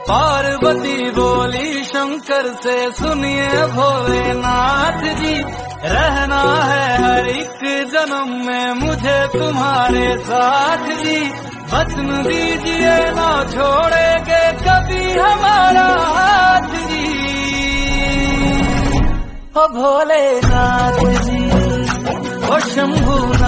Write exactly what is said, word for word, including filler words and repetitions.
पार्वती बोली शंकर से, सुनिए भोलेनाथ जी, रहना है हर एक जन्म में मुझे तुम्हारे साथ जी। वचन दीजिए ना छोड़ेंगे कभी हमारा हाथ जी। ओ भोलेनाथ जी, ओ शंभू